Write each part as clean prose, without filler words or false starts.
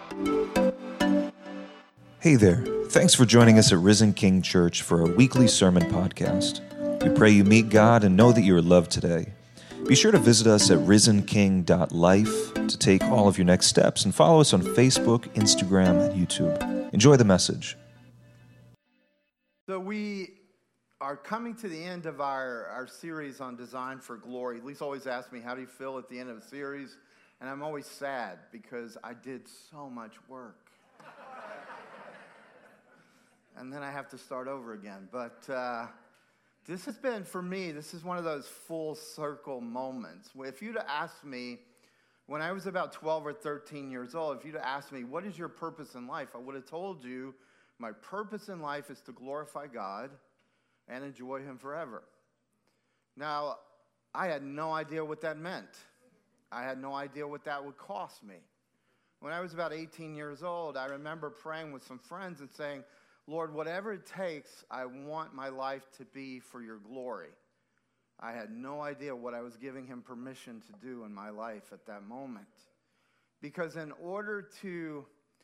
Hey there. Thanks for joining us at Risen King Church for our weekly sermon podcast. We pray you meet God and know that you are loved today. Be sure to visit us at risenking.life to take all of your next steps and follow us on Facebook, Instagram, and YouTube. Enjoy the message. So we are coming to the end of our series on Design for Glory. Lisa always asks me, how do you feel at the end of a series? And I'm always sad because I did so much work. And then I have to start over again. But this has been, for me, this is one of those full circle moments. If you'd have asked me, when I was about 12 or 13 years old, if you'd have asked me, what is your purpose in life? I would have told you, my purpose in life is to glorify God and enjoy Him forever. Now, I had no idea what that meant. I had no idea what that would cost me. When I was about 18 years old, I remember praying with some friends and saying, Lord, whatever it takes, I want my life to be for your glory. I had no idea what I was giving Him permission to do in my life at that moment. Because in order to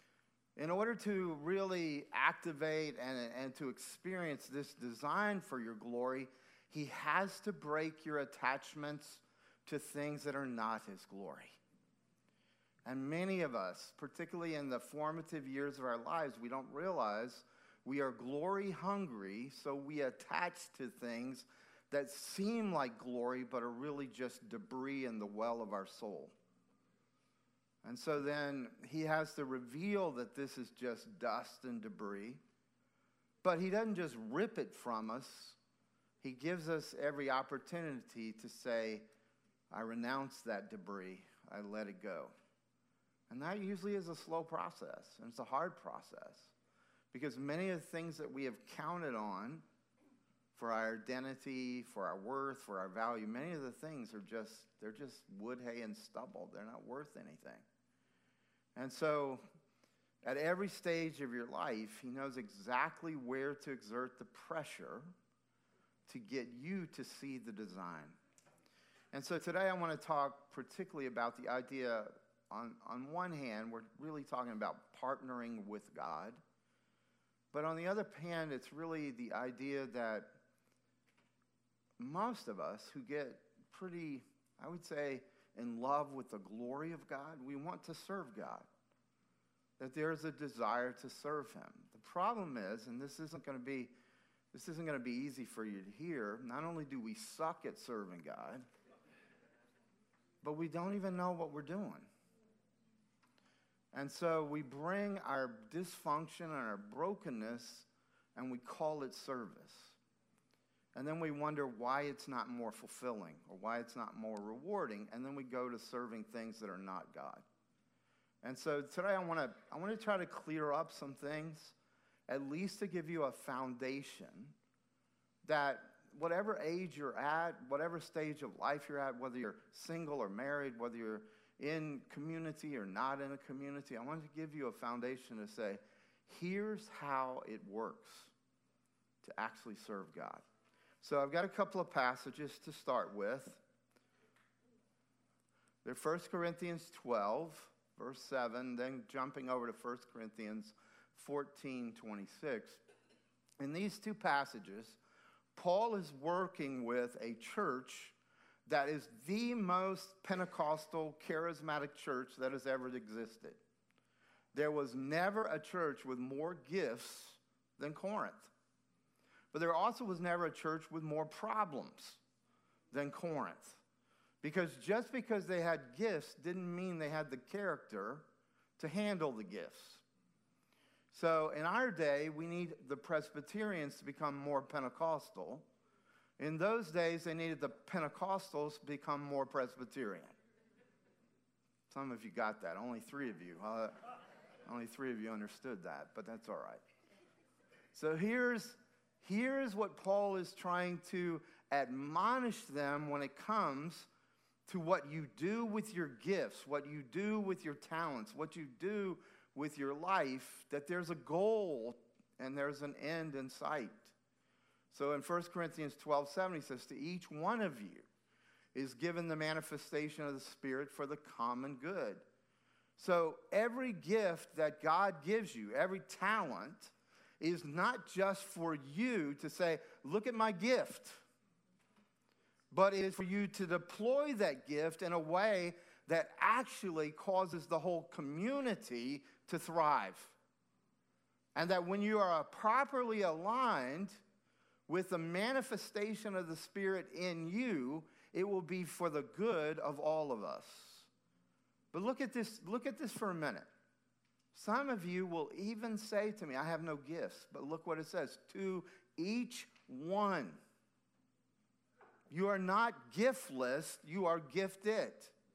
really activate and to experience this design for your glory, He has to break your attachments to things that are not His glory. And many of us, particularly in the formative years of our lives, we don't realize we are glory hungry, so we attach to things that seem like glory but are really just debris in the well of our soul. And so then He has to reveal that this is just dust and debris. But He doesn't just rip it from us. He gives us every opportunity to say, I renounce that debris. I let it go. And that usually is a slow process, and it's a hard process. Because many of the things that we have counted on for our identity, for our worth, for our value, many of the things are just wood, hay, and stubble. They're not worth anything. And so at every stage of your life, He knows exactly where to exert the pressure to get you to see the design. And so today I want to talk particularly about the idea, on one hand, we're really talking about partnering with God. But on the other hand, it's really the idea that most of us who get pretty, I would say, in love with the glory of God, we want to serve God. That there's a desire to serve Him. The problem is, and this isn't going to be easy for you to hear, not only do we suck at serving God, but we don't even know what we're doing. And so we bring our dysfunction and our brokenness and we call it service. And then we wonder why it's not more fulfilling or why it's not more rewarding. And then we go to serving things that are not God. And so today I want to try to clear up some things, at least to give you a foundation that whatever age you're at, whatever stage of life you're at, whether you're single or married, whether you're in community or not in a community, I want to give you a foundation to say, here's how it works to actually serve God. So I've got a couple of passages to start with. They're 1 Corinthians 12, verse 7, then jumping over to 1 Corinthians 14:26. In these two passages, Paul is working with a church that is the most Pentecostal, charismatic church that has ever existed. There was never a church with more gifts than Corinth. But there also was never a church with more problems than Corinth. Because just because they had gifts didn't mean they had the character to handle the gifts. So in our day, we need the Presbyterians to become more Pentecostal. In those days, they needed the Pentecostals to become more Presbyterian. Some of you got that. Only three of you understood that, but that's all right. So here's what Paul is trying to admonish them when it comes to what you do with your gifts, what you do with your talents, what you do with your life, that there's a goal and there's an end in sight. So in 1 Corinthians 12:7, he says, to each one of you is given the manifestation of the Spirit for the common good. So every gift that God gives you, every talent, is not just for you to say, look at my gift, but it is for you to deploy that gift in a way that actually causes the whole community to thrive. And that when you are properly aligned with the manifestation of the Spirit in you, it will be for the good of all of us. But look at this for a minute. Some of you will even say to me, I have no gifts, but look what it says, to each one. You are not giftless, you are gifted.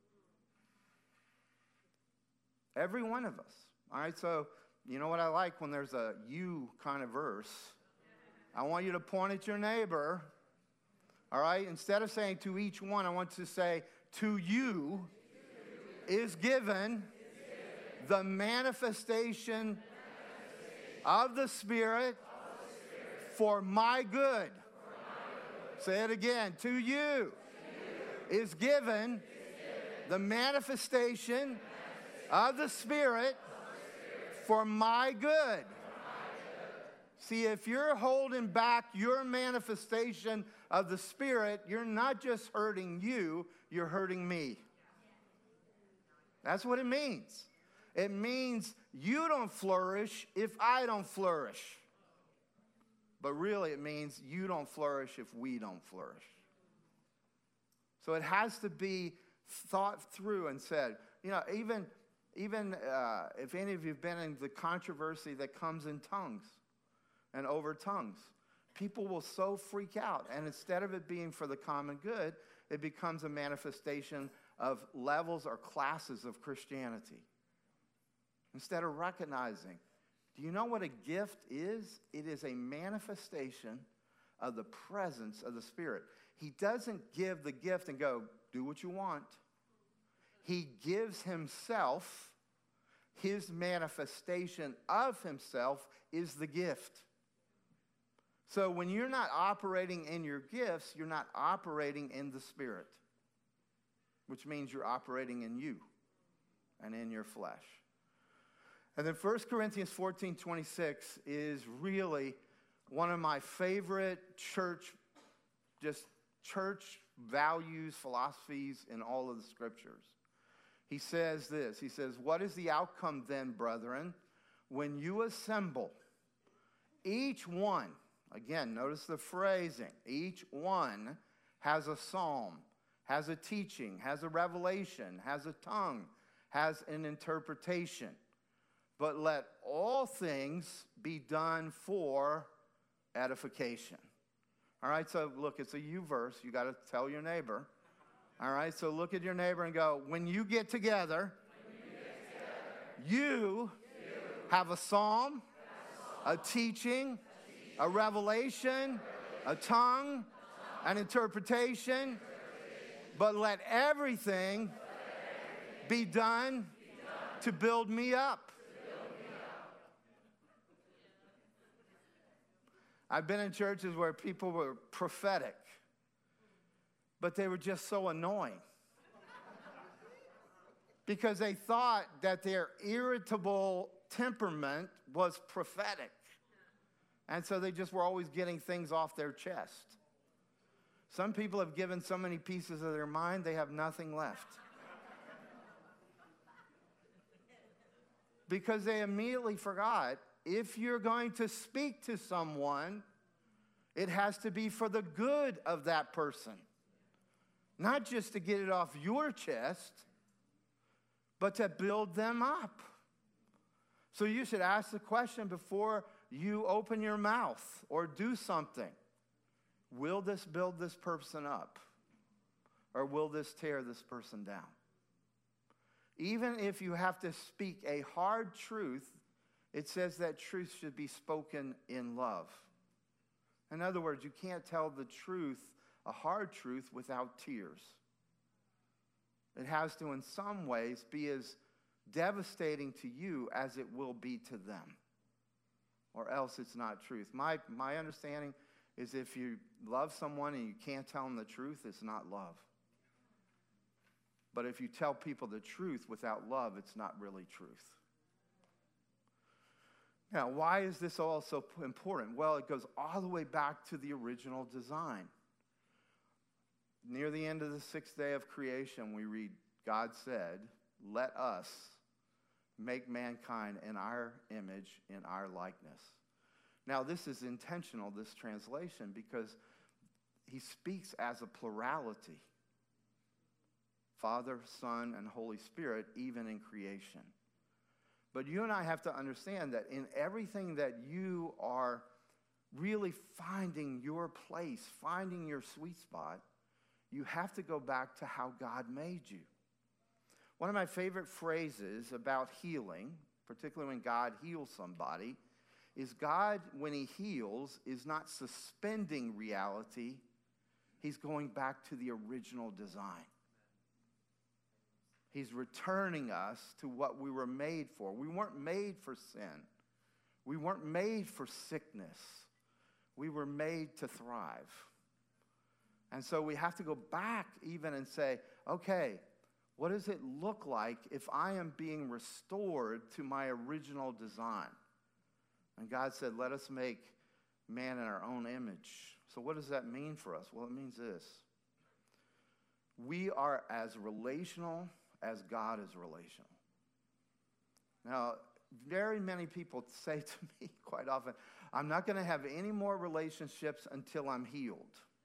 Every one of us. All right, so you know what I like when there's a you kind of verse? I want you to point at your neighbor. All right, instead of saying to each one, I want to say to you is given the manifestation of the Spirit for my good. Say it again. To you is given the manifestation of the Spirit for my good. See, if you're holding back your manifestation of the Spirit, you're not just hurting you, you're hurting me. That's what it means. It means you don't flourish if I don't flourish. But really it means you don't flourish if we don't flourish. So it has to be thought through and said, you know, even if any of you have been in the controversy that comes in tongues and over tongues, people will so freak out. And instead of it being for the common good, it becomes a manifestation of levels or classes of Christianity. Instead of recognizing, do you know what a gift is? It is a manifestation of the presence of the Spirit. He doesn't give the gift and go, do what you want. He gives himself. His manifestation of himself is the gift. So when you're not operating in your gifts, you're not operating in the Spirit, which means you're operating in you and in your flesh. And then 1 Corinthians 14:26 is really one of my favorite church values, philosophies in all of the scriptures. He says this, he says, what is the outcome then, brethren, when you assemble? Each one, again, notice the phrasing, each one has a psalm, has a teaching, has a revelation, has a tongue, has an interpretation. But let all things be done for edification. All right, so look, it's a you verse. You got to tell your neighbor. All right, so look at your neighbor and go, when you get together, you have a psalm, a teaching, a revelation, a tongue, an interpretation, but let everything be done to build me up. I've been in churches where people were prophetic, but they were just so annoying because they thought that their irritable temperament was prophetic. And so they just were always getting things off their chest. Some people have given so many pieces of their mind, they have nothing left. Because they immediately forgot, if you're going to speak to someone, it has to be for the good of that person. Not just to get it off your chest, but to build them up. So you should ask the question before you open your mouth or do something. Will this build this person up? Or will this tear this person down? Even if you have to speak a hard truth, it says that truth should be spoken in love. In other words, you can't tell the truth, a hard truth, without tears. It has to, in some ways, be as devastating to you as it will be to them. Or else it's not truth. My understanding is if you love someone and you can't tell them the truth, it's not love. But if you tell people the truth without love, it's not really truth. Now, why is this all so important? Well, it goes all the way back to the original design. Near the end of the sixth day of creation, we read, God said, let us make mankind in our image, in our likeness. Now, this is intentional, this translation, because he speaks as a plurality. Father, Son, and Holy Spirit, even in creation. But you and I have to understand that in everything that you are really finding your place, finding your sweet spot, you have to go back to how God made you. One of my favorite phrases about healing, particularly when God heals somebody, is God, when he heals, is not suspending reality. He's going back to the original design. He's returning us to what we were made for. We weren't made for sin. We weren't made for sickness. We were made to thrive. And so we have to go back even and say, okay, what does it look like if I am being restored to my original design? And God said, let us make man in our own image. So what does that mean for us? Well, it means this. We are as relational as God is relational. Now, very many people say to me quite often, I'm not going to have any more relationships until I'm healed.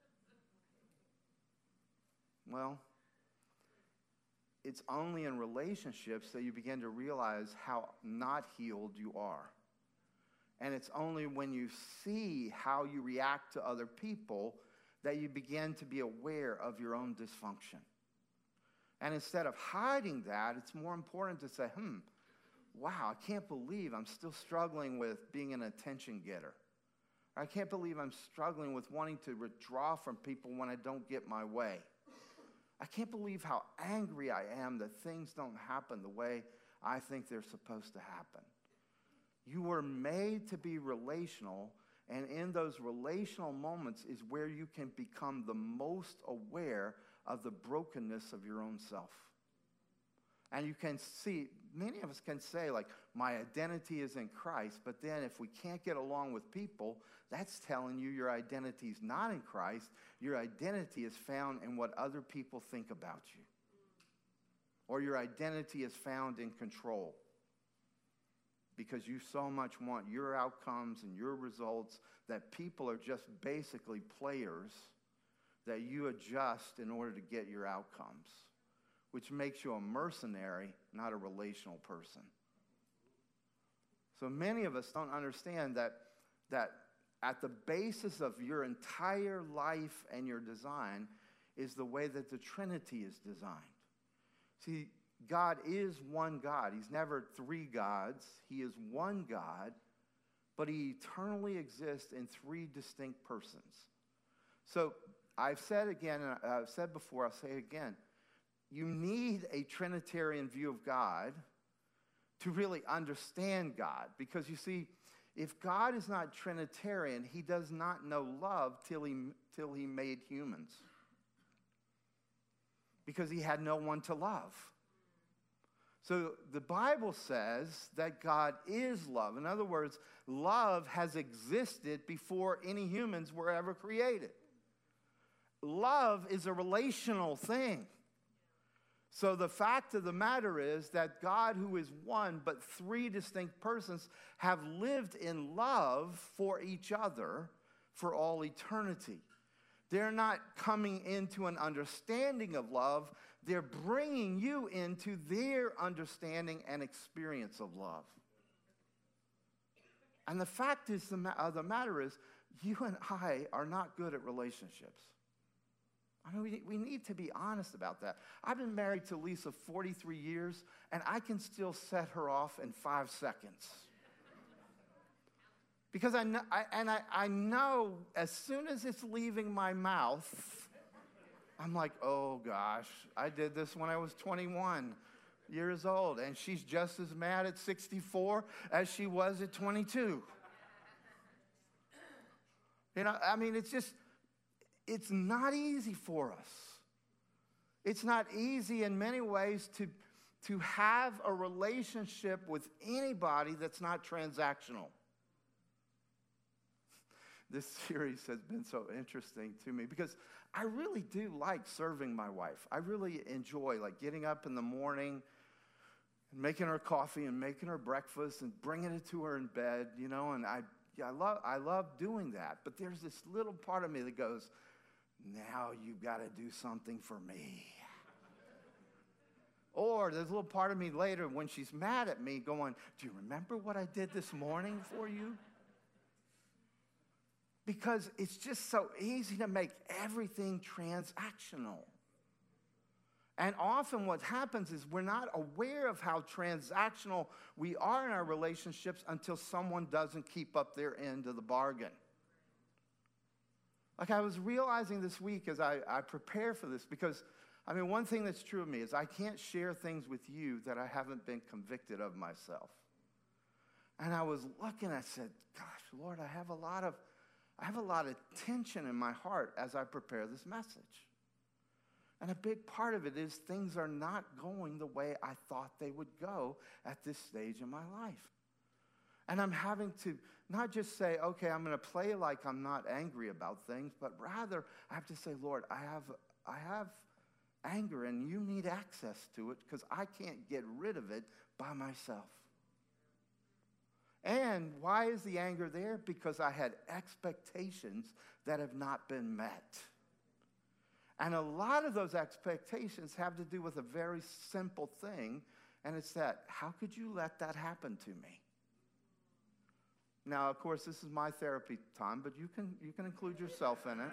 Well, it's only in relationships that you begin to realize how not healed you are. And it's only when you see how you react to other people that you begin to be aware of your own dysfunction. And instead of hiding that, it's more important to say, wow, I can't believe I'm still struggling with being an attention getter. I can't believe I'm struggling with wanting to withdraw from people when I don't get my way. I can't believe how angry I am that things don't happen the way I think they're supposed to happen. You were made to be relational, and in those relational moments is where you can become the most aware of the brokenness of your own self. And you can see, many of us can say, like, my identity is in Christ, but then if we can't get along with people, that's telling you your identity is not in Christ. Your identity is found in what other people think about you. Or your identity is found in control. Because you so much want your outcomes and your results that people are just basically players that you adjust in order to get your outcomes, which makes you a mercenary, not a relational person. So many of us don't understand that at the basis of your entire life and your design is the way that the Trinity is designed. See, God is one God. He's never three gods. He is one God, but he eternally exists in three distinct persons. So I've said again, and I've said before, I'll say again, you need a Trinitarian view of God to really understand God. Because you see, if God is not Trinitarian, he does not know love till he made humans. Because he had no one to love. So the Bible says that God is love. In other words, love has existed before any humans were ever created. Love is a relational thing. So the fact of the matter is that God, who is one but three distinct persons, have lived in love for each other for all eternity. They're not coming into an understanding of love. They're bringing you into their understanding and experience of love. And the fact of the matter is, you and I are not good at relationships. I mean, we need to be honest about that. I've been married to Lisa 43 years, and I can still set her off in 5 seconds. Because I know as soon as it's leaving my mouth, I'm like, oh gosh, I did this when I was 21 years old, and she's just as mad at 64 as she was at 22. You know, I mean, it's not easy for us. It's not easy in many ways to have a relationship with anybody that's not transactional. This series has been so interesting to me because I really do like serving my wife. I really enjoy like getting up in the morning and making her coffee and making her breakfast and bringing it to her in bed, you know, and I love doing that. But there's this little part of me that goes, now you've got to do something for me. Or there's a little part of me later when she's mad at me going, do you remember what I did this morning for you? Because it's just so easy to make everything transactional. And often what happens is we're not aware of how transactional we are in our relationships until someone doesn't keep up their end of the bargain. Like I was realizing this week as I prepare for this, because, I mean, one thing that's true of me is I can't share things with you that I haven't been convicted of myself. And I was looking, I said, gosh, Lord, I have a lot of tension in my heart as I prepare this message. And a big part of it is things are not going the way I thought they would go at this stage in my life. And I'm having to not just say, okay, I'm going to play like I'm not angry about things, but rather I have to say, Lord, I have anger and you need access to it because I can't get rid of it by myself. And why is the anger there? Because I had expectations that have not been met. And a lot of those expectations have to do with a very simple thing, and it's that, how could you let that happen to me? Now, of course, this is my therapy time, but you can include yourself in it.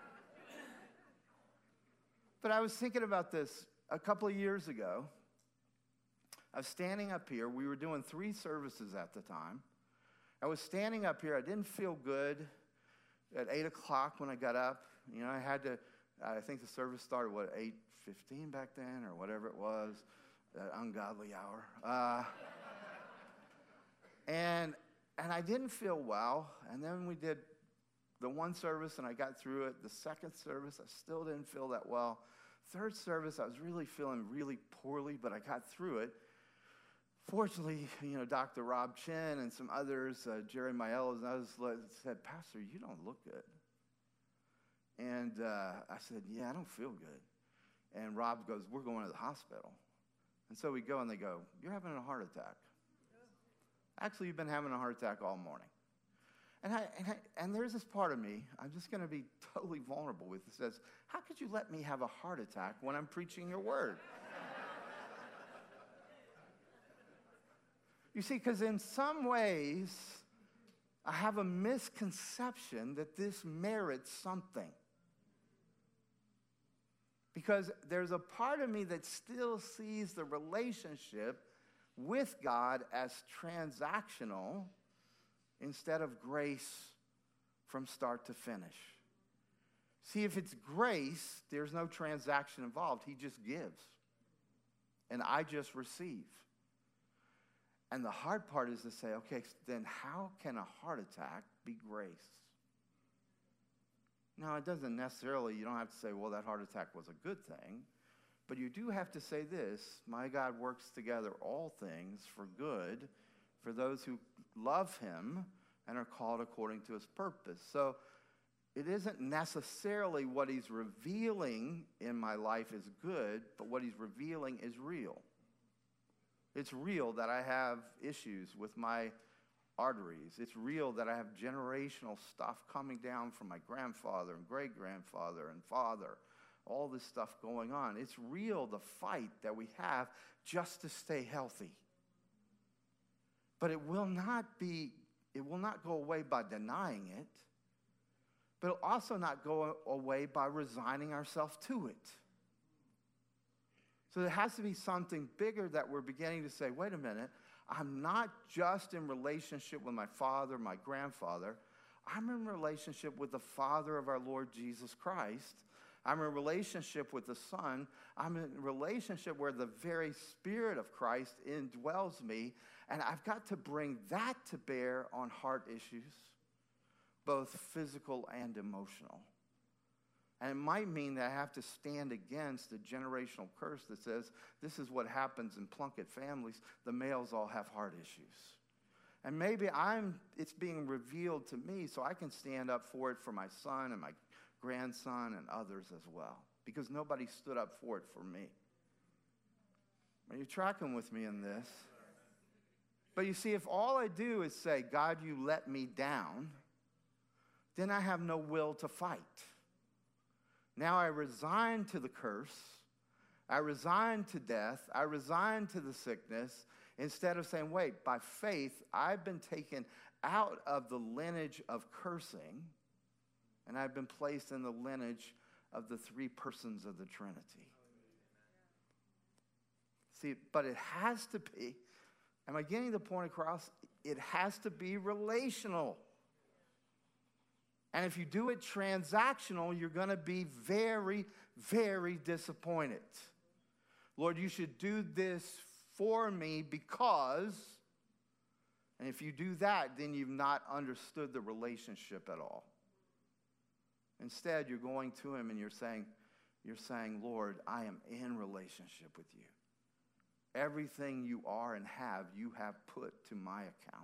But I was thinking about this a couple of years ago. I was standing up here. We were doing 3 services at the time. I was standing up here. I didn't feel good at 8 o'clock when I got up. You know, I think the service started, 8:15 back then or whatever it was, that ungodly hour. And I didn't feel well. And then we did the 1 service and I got through it. The 2nd service, I still didn't feel that well. 3rd service, I was really feeling really poorly, but I got through it. Fortunately, you know, Dr. Rob Chen and some others, Jerry Miles and others said, Pastor, you don't look good. And I said, yeah, I don't feel good. And Rob goes, we're going to the hospital. And so we go and they go, you're having a heart attack. Actually, you've been having a heart attack all morning. And there's this part of me, I'm just going to be totally vulnerable with it, says, how could you let me have a heart attack when I'm preaching your word? You see, because in some ways, I have a misconception that this merits something. Because there's a part of me that still sees the relationship with God as transactional instead of grace from start to finish. See, if it's grace, there's no transaction involved. He just gives. And I just receive. And the hard part is to say, okay, then how can a heart attack be grace? Now, it doesn't necessarily, you don't have to say, well, that heart attack was a good thing. But you do have to say this, my God works together all things for good for those who love him and are called according to his purpose. So it isn't necessarily what he's revealing in my life is good, but what he's revealing is real. It's real that I have issues with my arteries. It's real that I have generational stuff coming down from my grandfather and great-grandfather and father, all this stuff going on. It's real, the fight that we have just to stay healthy. But it will not go away by denying it, but it'll also not go away by resigning ourselves to it. So there has to be something bigger that we're beginning to say, wait a minute, I'm not just in relationship with my father, my grandfather. I'm in relationship with the Father of our Lord Jesus Christ. I'm in a relationship with the Son. I'm in a relationship where the very Spirit of Christ indwells me. And I've got to bring that to bear on heart issues, both physical and emotional. And it might mean that I have to stand against the generational curse that says this is what happens in Plunkett families. The males all have heart issues. And maybe it's being revealed to me so I can stand up for it for my son and my grandson and others as well. Because nobody stood up for it for me. Are you tracking with me in this? But you see, if all I do is say, God, you let me down, then I have no will to fight. Now I resign to the curse. I resign to death. I resign to the sickness. Instead of saying, wait, by faith, I've been taken out of the lineage of cursing, and I've been placed in the lineage of the three persons of the Trinity. See, but it has to be, am I getting the point across? It has to be relational. And if you do it transactional, you're going to be very, very disappointed. Lord, you should do this for me because, and if you do that, then you've not understood the relationship at all. Instead, you're going to him and you're saying, Lord, I am in relationship with you. Everything you are and have, you have put to my account.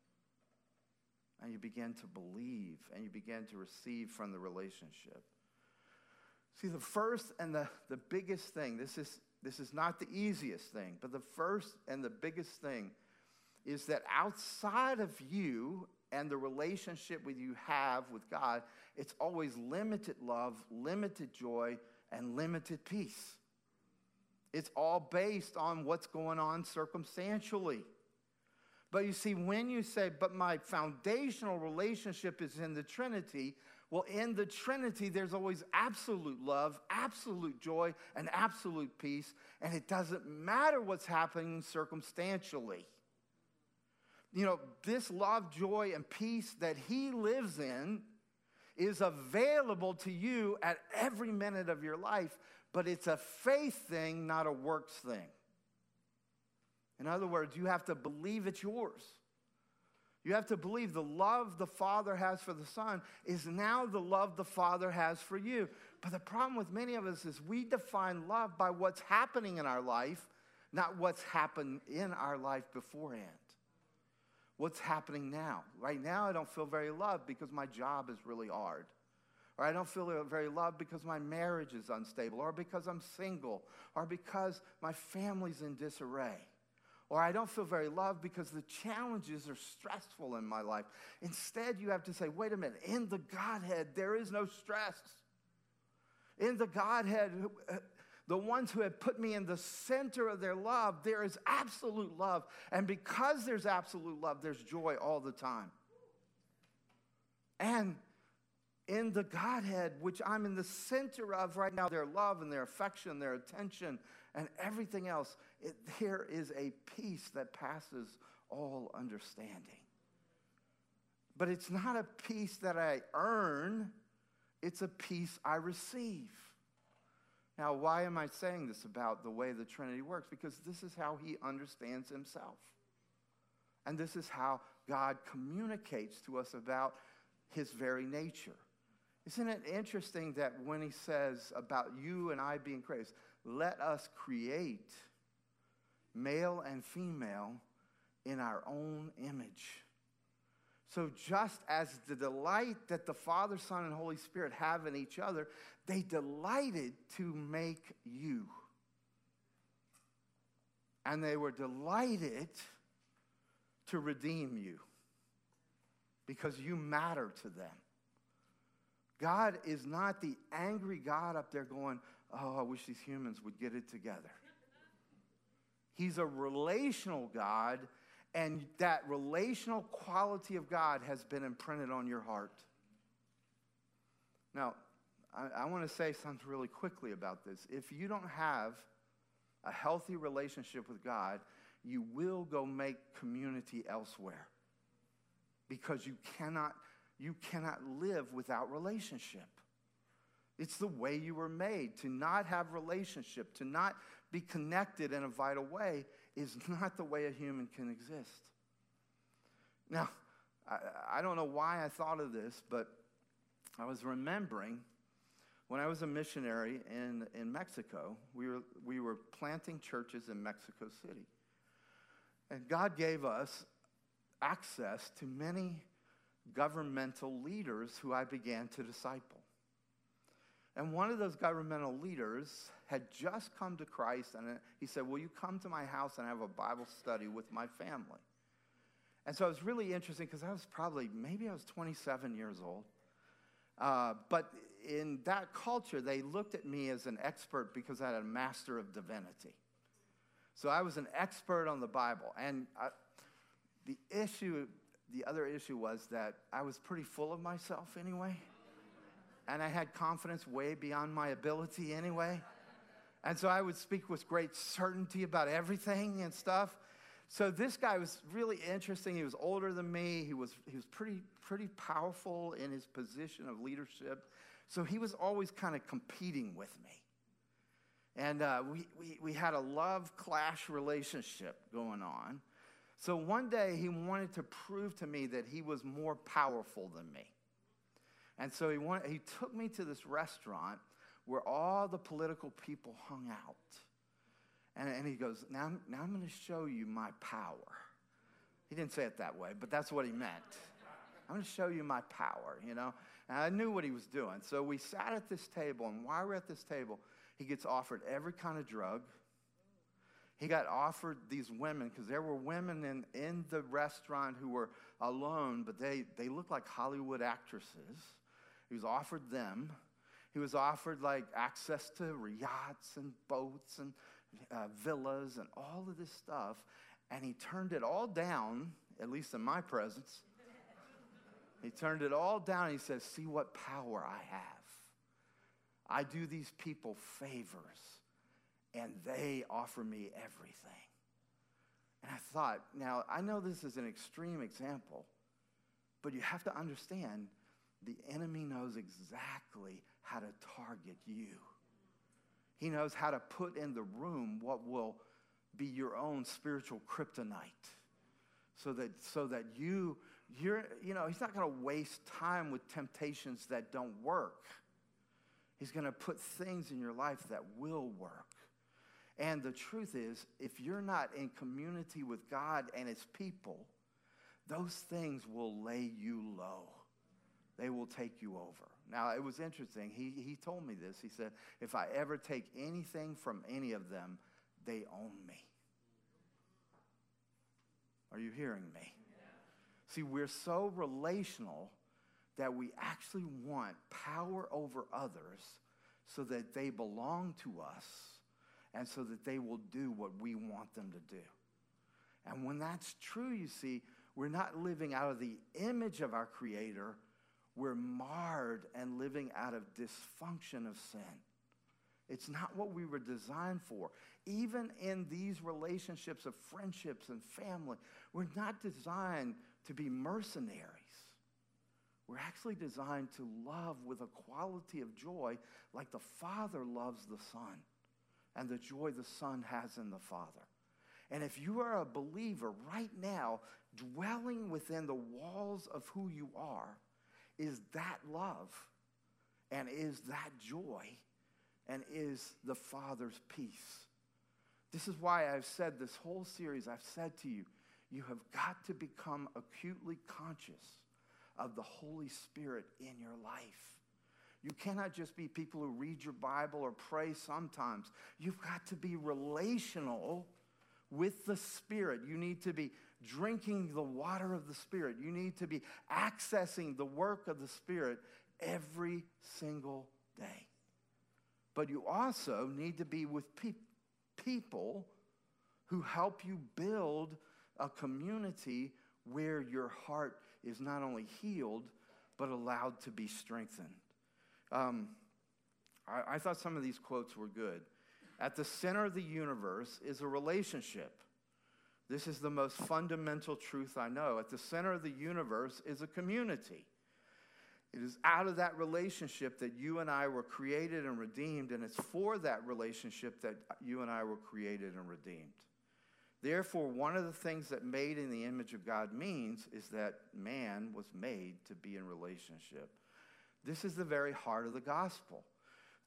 And you begin to believe and you begin to receive from the relationship. See, the first and the biggest thing, this is not the easiest thing, but the first and the biggest thing is that outside of you and the relationship you have with God, it's always limited love, limited joy, and limited peace. It's all based on what's going on circumstantially. But you see, when you say, but my foundational relationship is in the Trinity, well, in the Trinity, there's always absolute love, absolute joy, and absolute peace, and it doesn't matter what's happening circumstantially. You know, this love, joy, and peace that he lives in is available to you at every minute of your life, but it's a faith thing, not a works thing. In other words, you have to believe it's yours. You have to believe the love the Father has for the Son is now the love the Father has for you. But the problem with many of us is we define love by what's happening in our life, not what's happened in our life beforehand. What's happening now? Right now, I don't feel very loved because my job is really hard. Or I don't feel very loved because my marriage is unstable, or because I'm single, or because my family's in disarray. Or I don't feel very loved because the challenges are stressful in my life. Instead, you have to say, wait a minute, in the Godhead, there is no stress. In the Godhead, the ones who have put me in the center of their love, there is absolute love. And because there's absolute love, there's joy all the time. And in the Godhead, which I'm in the center of right now, their love and their affection, their attention, and everything else, there is a peace that passes all understanding. But it's not a peace that I earn, it's a peace I receive. Now, why am I saying this about the way the Trinity works? Because this is how he understands himself. And this is how God communicates to us about his very nature. Isn't it interesting that when he says about you and I being created, let us create male and female in our own image. So just as the delight that the Father, Son, and Holy Spirit have in each other, they delighted to make you. And they were delighted to redeem you because you matter to them. God is not the angry God up there going, oh, I wish these humans would get it together. He's a relational God, and that relational quality of God has been imprinted on your heart. Now, I want to say something really quickly about this. If you don't have a healthy relationship with God, you will go make community elsewhere because you cannot live without relationship. It's the way you were made. To not have relationship, to not be connected in a vital way is not the way a human can exist. Now, I don't know why I thought of this, but I was remembering When I was a missionary in Mexico, we were planting churches in Mexico City. And God gave us access to many governmental leaders who I began to disciple. And one of those governmental leaders had just come to Christ, and he said, will you come to my house and have a Bible study with my family? And so it was really interesting because maybe I was 27 years old. But in that culture, they looked at me as an expert because I had a master of divinity. So I was an expert on the Bible. And the other issue was that I was pretty full of myself anyway. And I had confidence way beyond my ability anyway. And so I would speak with great certainty about everything and stuff. So this guy was really interesting. He was older than me. He was pretty powerful in his position of leadership. So he was always kind of competing with me. And we had a love clash relationship going on. So one day he wanted to prove to me that he was more powerful than me. And so he took me to this restaurant where all the political people hung out. And he goes, now I'm going to show you my power. He didn't say it that way, but that's what he meant. I'm going to show you my power, you know. And I knew what he was doing. So we sat at this table, and while we're at this table, he gets offered every kind of drug. He got offered these women, because there were women in the restaurant who were alone, but they looked like Hollywood actresses. He was offered them. He was offered like access to yachts and boats and villas and all of this stuff, and he turned it all down, at least in my presence. He turned it all down, and he says, see what power I have. I do these people favors, and they offer me everything. And I thought, now, I know this is an extreme example, but you have to understand the enemy knows exactly how to target you. He knows how to put in the room what will be your own spiritual kryptonite. So that you're, he's not going to waste time with temptations that don't work. He's going to put things in your life that will work. And the truth is, if you're not in community with God and his people, those things will lay you low. They will take you over. Now, it was interesting. He told me this. He said, if I ever take anything from any of them, they own me. Are you hearing me? Yeah. See, we're so relational that we actually want power over others so that they belong to us and so that they will do what we want them to do. And when that's true, you see, we're not living out of the image of our Creator. We're marred and living out of dysfunction of sin. It's not what we were designed for. Even in these relationships of friendships and family, we're not designed to be mercenaries. We're actually designed to love with a quality of joy like the Father loves the Son and the joy the Son has in the Father. And if you are a believer right now, dwelling within the walls of who you are, is that love and is that joy and is the Father's peace. This is why I've said this whole series, I've said to you, you have got to become acutely conscious of the Holy Spirit in your life. You cannot just be people who read your Bible or pray sometimes. You've got to be relational with the Spirit. You need to be drinking the water of the Spirit. You need to be accessing the work of the Spirit every single day. But you also need to be with people who help you build a community where your heart is not only healed, but allowed to be strengthened. I thought some of these quotes were good. At the center of the universe is a relationship. This is the most fundamental truth I know. At the center of the universe is a community. It is out of that relationship that you and I were created and redeemed, and it's for that relationship that you and I were created and redeemed. Therefore, one of the things that made in the image of God means is that man was made to be in relationship. This is the very heart of the gospel.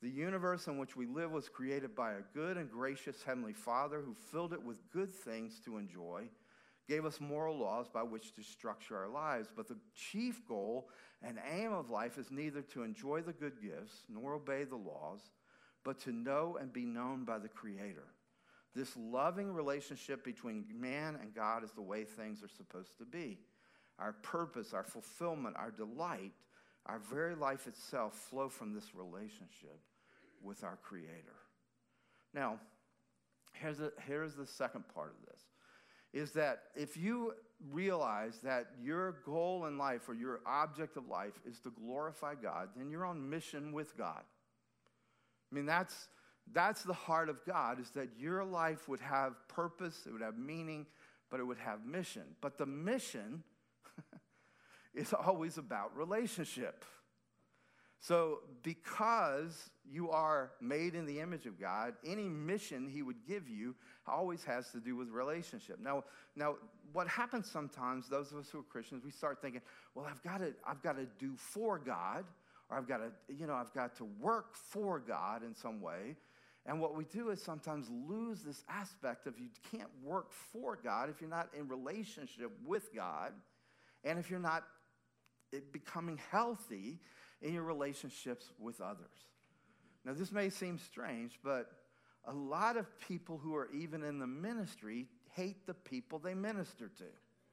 The universe in which we live was created by a good and gracious Heavenly Father who filled it with good things to enjoy, gave us moral laws by which to structure our lives. But the chief goal and aim of life is neither to enjoy the good gifts nor obey the laws, but to know and be known by the Creator. This loving relationship between man and God is the way things are supposed to be. Our purpose, our fulfillment, our delight, our very life itself flow from this relationship with our Creator. Now, here's the second part of this, is that if you realize that your goal in life or your object of life is to glorify God, then you're on mission with God. I mean, that's the heart of God, is that your life would have purpose, it would have meaning, but it would have mission. But the mission is always about relationship. So because you are made in the image of God, any mission he would give you always has to do with relationship. Now, what happens sometimes, those of us who are Christians, we start thinking, well, I've got to do for God, or I've got to work for God in some way. And what we do is sometimes lose this aspect of you can't work for God if you're not in relationship with God, and if you're not becoming healthy in your relationships with others. Now, this may seem strange, but a lot of people who are even in the ministry hate the people they minister to.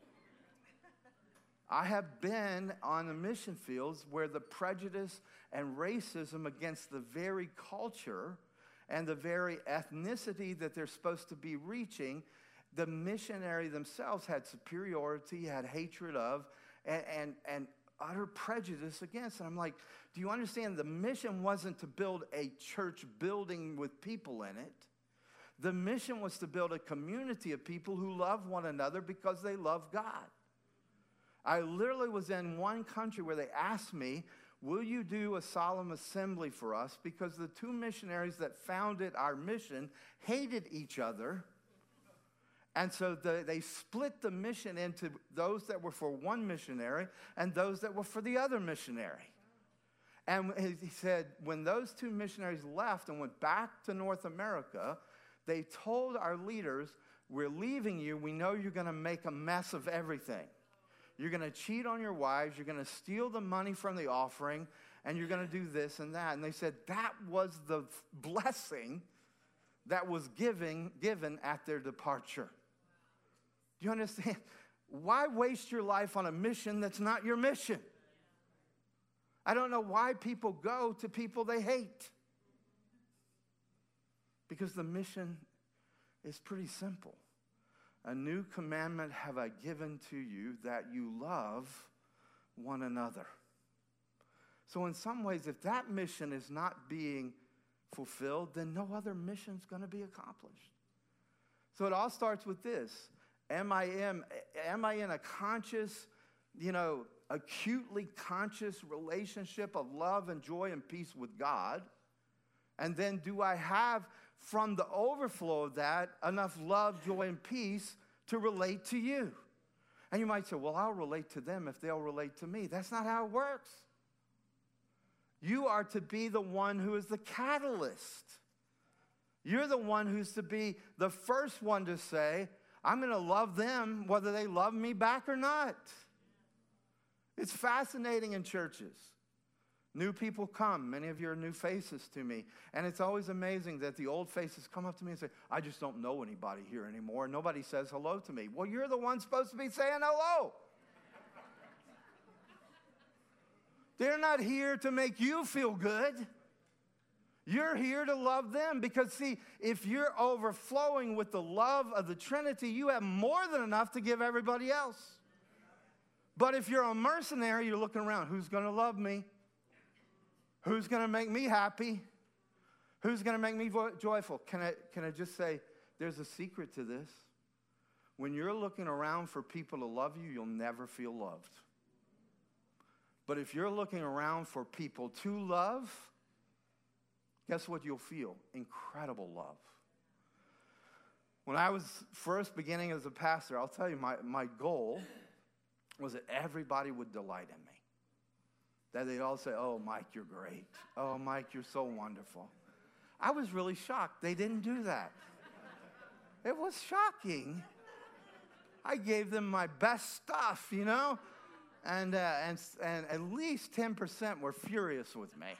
I have been on the mission fields where the prejudice and racism against the very culture and the very ethnicity that they're supposed to be reaching, the missionary themselves had superiority, had hatred of, and utter prejudice against. And I'm like, do you understand? The mission wasn't to build a church building with people in it. The mission was to build a community of people who love one another because they love God. I literally was in one country where they asked me, will you do a solemn assembly for us? Because the two missionaries that founded our mission hated each other. And so they split the mission into those that were for one missionary and those that were for the other missionary. And he said, when those two missionaries left and went back to North America, they told our leaders, we're leaving you. We know you're going to make a mess of everything. You're going to cheat on your wives. You're going to steal the money from the offering. And you're going to do this and that. And they said that was the blessing that was given at their departure. Do you understand? Why waste your life on a mission that's not your mission? I don't know why people go to people they hate. Because the mission is pretty simple. A new commandment have I given to you, that you love one another. So in some ways, if that mission is not being fulfilled, then no other mission is going to be accomplished. So it all starts with this. Am I in a conscious, acutely conscious relationship of love and joy and peace with God? And then do I have, from the overflow of that, enough love, joy, and peace to relate to you? And you might say, well, I'll relate to them if they'll relate to me. That's not how it works. You are to be the one who is the catalyst. You're the one who's to be the first one to say, I'm going to love them whether they love me back or not. It's fascinating in churches. New people come. Many of you are new faces to me. And it's always amazing that the old faces come up to me and say, I just don't know anybody here anymore. Nobody says hello to me. Well, you're the one supposed to be saying hello. They're not here to make you feel good. You're here to love them because, see, if you're overflowing with the love of the Trinity, you have more than enough to give everybody else. But if you're a mercenary, you're looking around. Who's going to love me? Who's going to make me happy? Who's going to make me joyful? Can I just say, there's a secret to this. When you're looking around for people to love you, you'll never feel loved. But if you're looking around for people to love, guess what you'll feel? Incredible love. When I was first beginning as a pastor, I'll tell you, my goal was that everybody would delight in me. that they'd all say, "Oh, Mike, you're great. Oh, Mike, you're so wonderful." I was really shocked. They didn't do that. It was shocking. I gave them my best stuff, you know? And at least 10% were furious with me.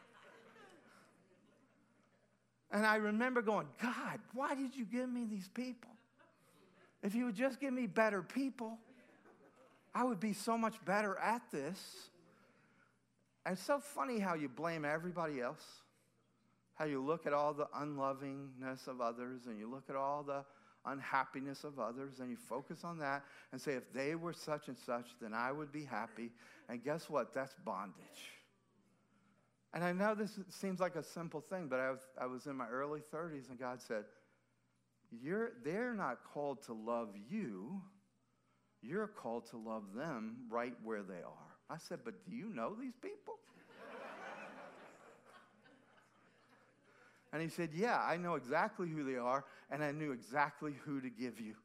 And I remember going, "God, why did you give me these people? If you would just give me better people, I would be so much better at this." And it's so funny how you blame everybody else, how you look at all the unlovingness of others, and you look at all the unhappiness of others, and you focus on that and say, if they were such and such, then I would be happy. And guess what? That's bondage. And I know this seems like a simple thing, but I was in my early 30s, and God said, they're not called to love you. You're called to love them right where they are. I said, but do you know these people? And he said, yeah, I know exactly who they are, and I knew exactly who to give you.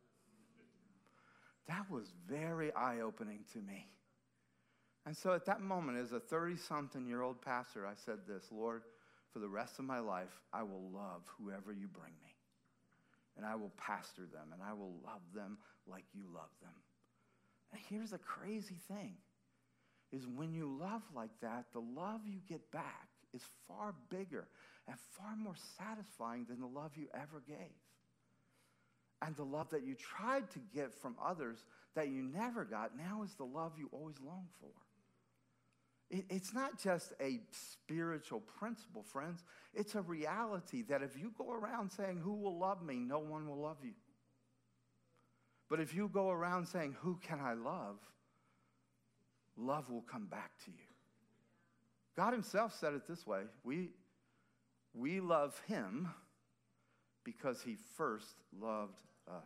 That was very eye-opening to me. And so at that moment, as a 30-something-year-old pastor, I said this, Lord, for the rest of my life, I will love whoever you bring me. And I will pastor them, and I will love them like you love them. And here's the crazy thing, is when you love like that, the love you get back is far bigger and far more satisfying than the love you ever gave. And the love that you tried to get from others that you never got now is the love you always long for. It's not just a spiritual principle, friends. It's a reality that if you go around saying, who will love me, no one will love you. But if you go around saying, who can I love, love will come back to you. God himself said it this way, we love him because he first loved us.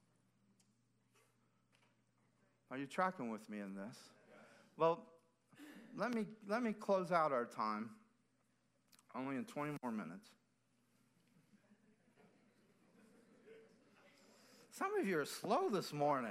Are you tracking with me in this? Well, let me close out our time, only in 20 more minutes. Some of you are slow this morning.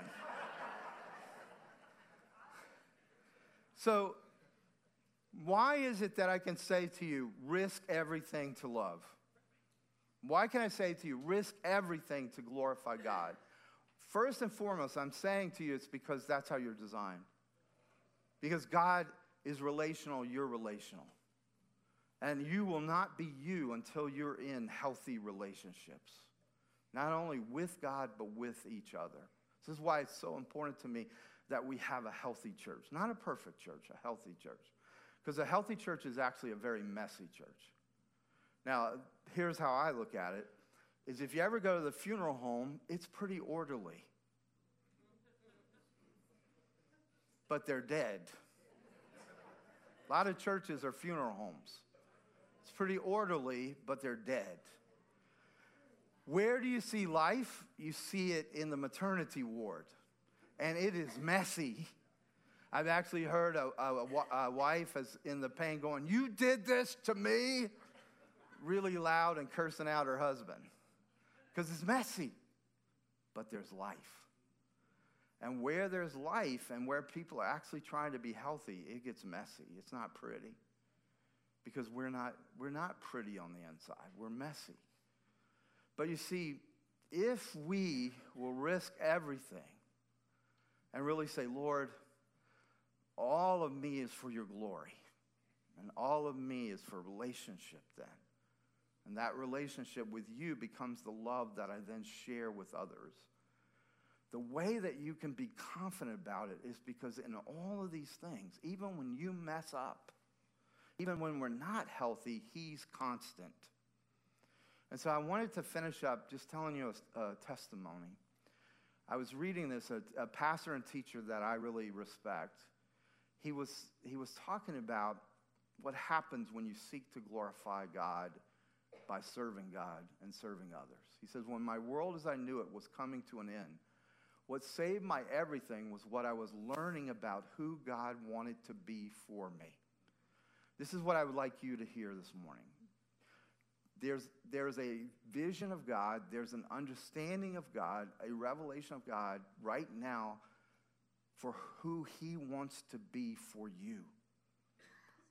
So, why is it that I can say to you, risk everything to love? Why can I say to you, risk everything to glorify God? First and foremost, I'm saying to you, it's because that's how you're designed. Because God is relational, you're relational. And you will not be you until you're in healthy relationships. Not only with God, but with each other. This is why it's so important to me that we have a healthy church. Not a perfect church, a healthy church. Because a healthy church is actually a very messy church. Now, here's how I look at it, is if you ever go to the funeral home, it's pretty orderly. But they're dead. A lot of churches are funeral homes. It's pretty orderly, but they're dead. Where do you see life? You see it in the maternity ward. And it is messy. I've actually heard a wife is in the pain going, "You did this to me," really loud and cursing out her husband. Because it's messy, but there's life. And where there's life and where people are actually trying to be healthy, it gets messy. It's not pretty. Because we're not pretty on the inside. We're messy. But you see, if we will risk everything and really say, Lord, all of me is for your glory. And all of me is for relationship then. And that relationship with you becomes the love that I then share with others. The way that you can be confident about it is because in all of these things, even when you mess up, even when we're not healthy, he's constant. And so I wanted to finish up just telling you a testimony. I was reading this, a pastor and teacher that I really respect. He was talking about what happens when you seek to glorify God by serving God and serving others. He says, when my world as I knew it was coming to an end, what saved my everything was what I was learning about who God wanted to be for me. This is what I would like you to hear this morning. There's a vision of God, there's an understanding of God, a revelation of God right now for who he wants to be for you.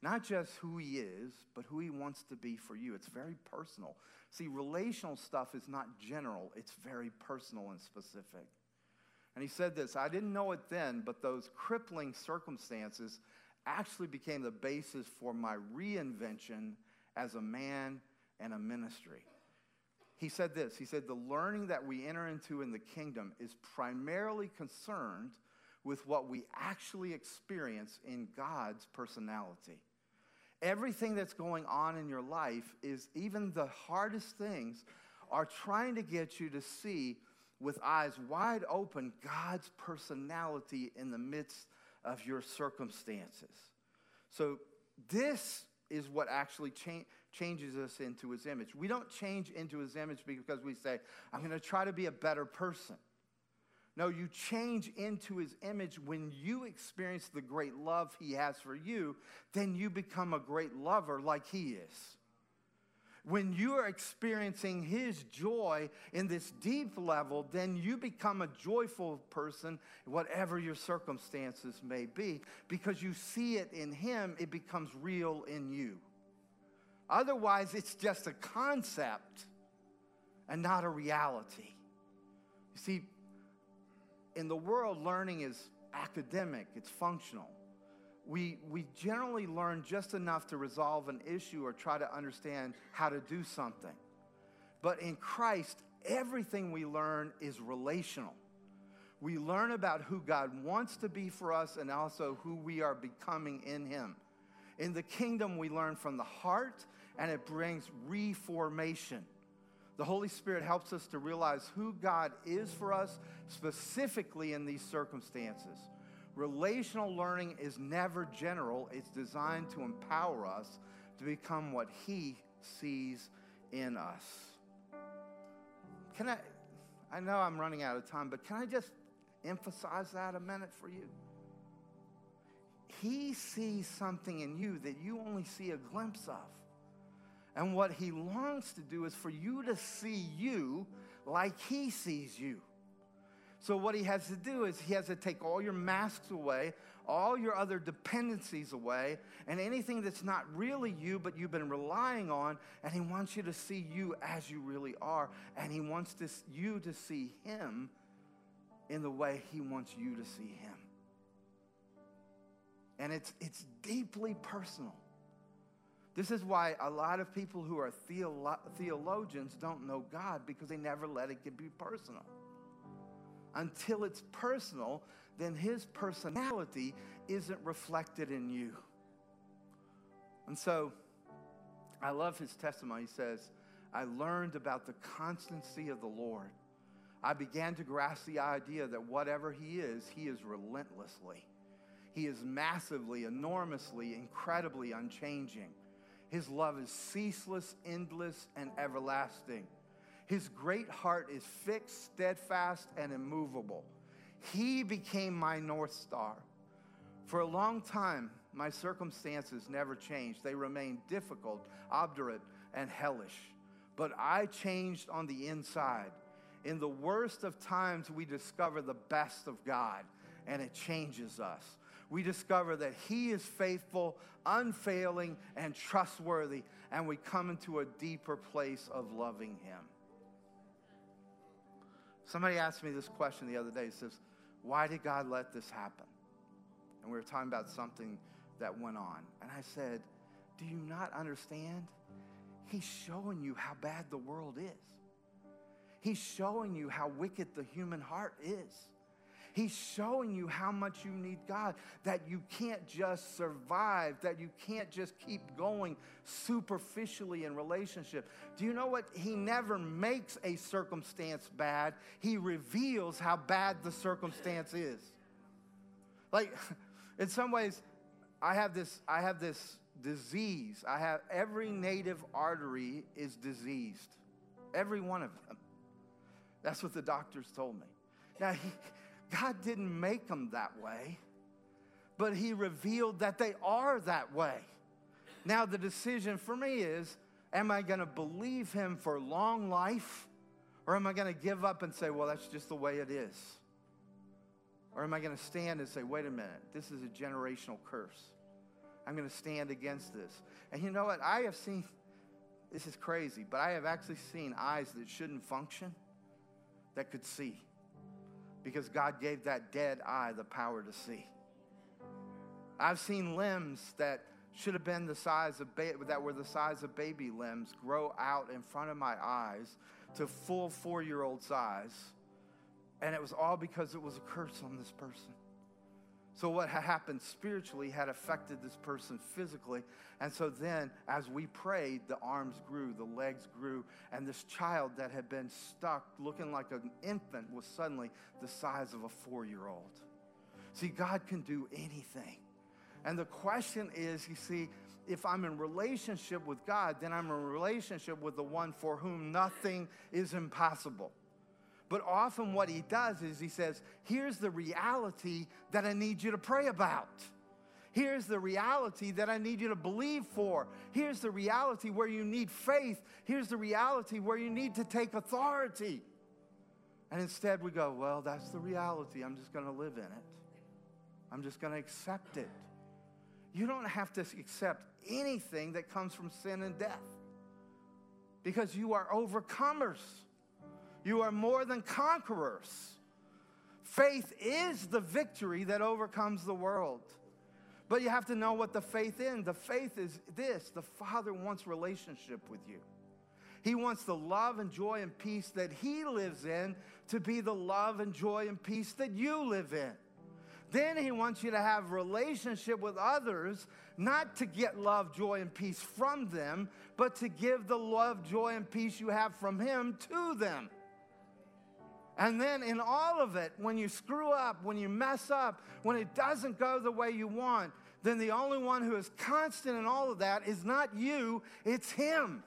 Not just who he is, but who he wants to be for you. It's very personal. See, relational stuff is not general. It's very personal and specific. And he said this, I didn't know it then, but those crippling circumstances actually became the basis for my reinvention as a man and a ministry. He said this, he said, the learning that we enter into in the kingdom is primarily concerned with what we actually experience in God's personality. Everything that's going on in your life is, even the hardest things, are trying to get you to see with eyes wide open God's personality in the midst of your circumstances. So this is what actually changes us into his image. We don't change into his image because we say, I'm going to try to be a better person. No, you change into his image when you experience the great love he has for you, then you become a great lover like he is. When you are experiencing his joy in this deep level, then you become a joyful person, whatever your circumstances may be, because you see it in him, it becomes real in you. Otherwise, it's just a concept and not a reality. You see, in the world, learning is academic, it's functional. We generally learn just enough to resolve an issue or try to understand how to do something. But in Christ, everything we learn is relational. We learn about who God wants to be for us and also who we are becoming in him. In the kingdom, we learn from the heart, and it brings reformation. The Holy Spirit helps us to realize who God is for us, specifically in these circumstances. Relational learning is never general. It's designed to empower us to become what he sees in us. I know I'm running out of time, but can I just emphasize that a minute for you? He sees something in you that you only see a glimpse of. And what he longs to do is for you to see you like he sees you. So what he has to do is he has to take all your masks away, all your other dependencies away, and anything that's not really you, but you've been relying on, and he wants you to see you as you really are, and he wants you to see him in the way he wants you to see him. And it's deeply personal. This is why a lot of people who are theologians don't know God, because they never let it be personal. Until it's personal, then his personality isn't reflected in you. And so, I love his testimony. He says, I learned about the constancy of the Lord. I began to grasp the idea that whatever he is relentlessly. He is massively, enormously, incredibly unchanging. His love is ceaseless, endless, and everlasting. His great heart is fixed, steadfast, and immovable. He became my North Star. For a long time, my circumstances never changed. They remained difficult, obdurate, and hellish. But I changed on the inside. In the worst of times, we discover the best of God, and it changes us. We discover that he is faithful, unfailing, and trustworthy, and we come into a deeper place of loving him. Somebody asked me this question the other day. He says, why did God let this happen? And we were talking about something that went on. And I said, do you not understand? He's showing you how bad the world is. He's showing you how wicked the human heart is. He's showing you how much you need God, that you can't just survive, that you can't just keep going superficially in relationship. Do you know what? He never makes a circumstance bad. He reveals how bad the circumstance is. Like, in some ways, I have this disease. Every native artery is diseased. Every one of them. That's what the doctors told me. Now, God didn't make them that way, but he revealed that they are that way. Now, the decision for me is, am I going to believe him for long life, or am I going to give up and say, well, that's just the way it is? Or am I going to stand and say, wait a minute, this is a generational curse. I'm going to stand against this. And you know what? I have seen, this is crazy, but I have actually seen eyes that shouldn't function that could see. Because God gave that dead eye the power to see. I've seen limbs that should have been the size of that were the size of baby limbs grow out in front of my eyes to full 4-year-old size. And it was all because it was a curse on this person. So what had happened spiritually had affected this person physically. And so then as we prayed, the arms grew, the legs grew, and this child that had been stuck looking like an infant was suddenly the size of a 4-year-old. See, God can do anything. And the question is, you see, if I'm in relationship with God, then I'm in relationship with the one for whom nothing is impossible. But often what he does is he says, here's the reality that I need you to pray about. Here's the reality that I need you to believe for. Here's the reality where you need faith. Here's the reality where you need to take authority. And instead we go, well, that's the reality. I'm just going to live in it. I'm just going to accept it. You don't have to accept anything that comes from sin and death. Because you are overcomers. You are more than conquerors. Faith is the victory that overcomes the world. But you have to know what the faith is. The faith is this: the Father wants relationship with you. He wants the love and joy and peace that he lives in to be the love and joy and peace that you live in. Then he wants you to have relationship with others, not to get love, joy, and peace from them, but to give the love, joy, and peace you have from him to them. And then in all of it, when you screw up, when you mess up, when it doesn't go the way you want, then the only one who is constant in all of that is not you, it's him.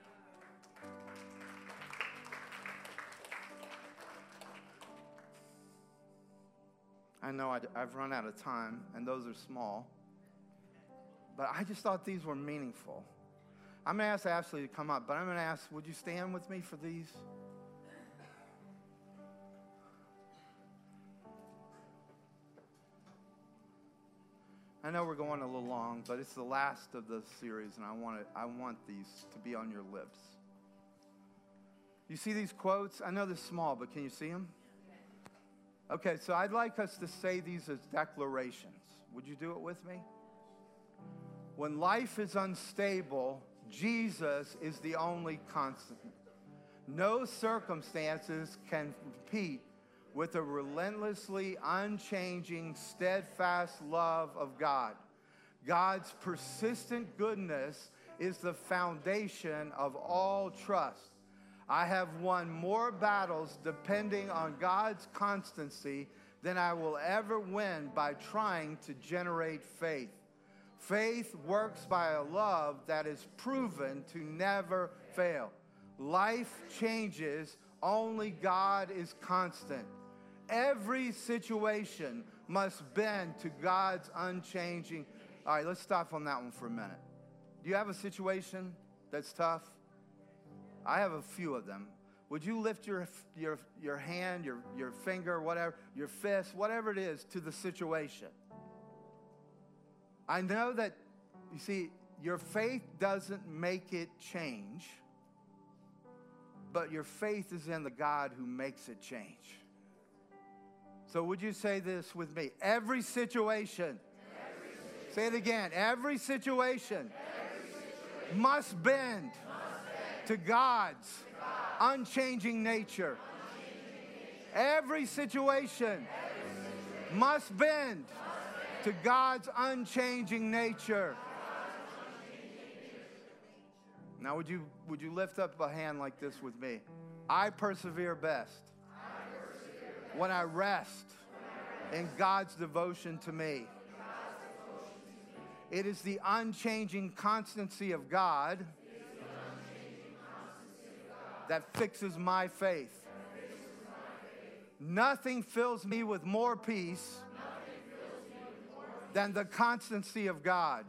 I know I've run out of time, and those are small. But I just thought these were meaningful. I'm going to ask Ashley to come up, but I'm going to ask, would you stand with me for these? I know we're going a little long, but it's the last of the series, and I want these to be on your lips. You see these quotes? I know they're small, but can you see them? Okay, so I'd like us to say these as declarations. Would you do it with me? When life is unstable, Jesus is the only constant. No circumstances can compete with the relentlessly unchanging, steadfast love of God. God's persistent goodness is the foundation of all trust. I have won more battles depending on God's constancy than I will ever win by trying to generate faith. Faith works by a love that is proven to never fail. Life changes, only God is constant. Every situation must bend to God's unchanging. All right, let's stop on that one for a minute. Do you have a situation that's tough? I have a few of them. Would you lift your hand, your finger, whatever, your fist, whatever it is, to the situation? I know that, you see, your faith doesn't make it change, but your faith is in the God who makes it change. So would you say this with me? Every situation. Say it again. Every situation must bend to God's unchanging nature. Every situation must bend to God's unchanging nature. Now would you lift up a hand like this with me? I persevere best when I rest in God's devotion to me. It is the unchanging constancy of God that fixes my faith. Nothing fills me with more peace than the constancy of God.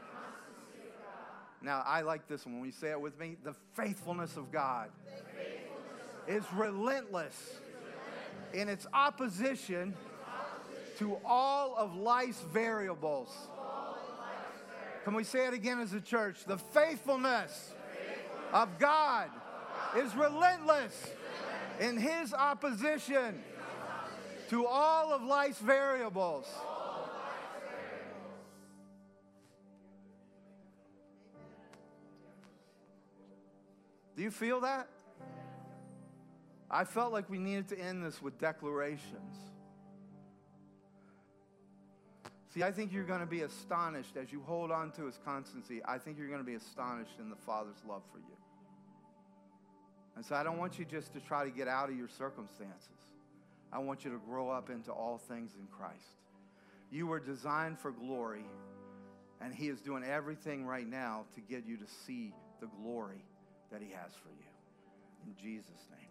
Now, I like this one. When you say it with me, the faithfulness of God is relentless in its opposition to all of life's variables. Can we say it again as a church? The faithfulness of God is relentless in His opposition to all of life's variables. Do you feel that? I felt like we needed to end this with declarations. See, I think you're going to be astonished as you hold on to His constancy. I think you're going to be astonished in the Father's love for you. And so I don't want you just to try to get out of your circumstances. I want you to grow up into all things in Christ. You were designed for glory, and He is doing everything right now to get you to see the glory that He has for you. In Jesus' name.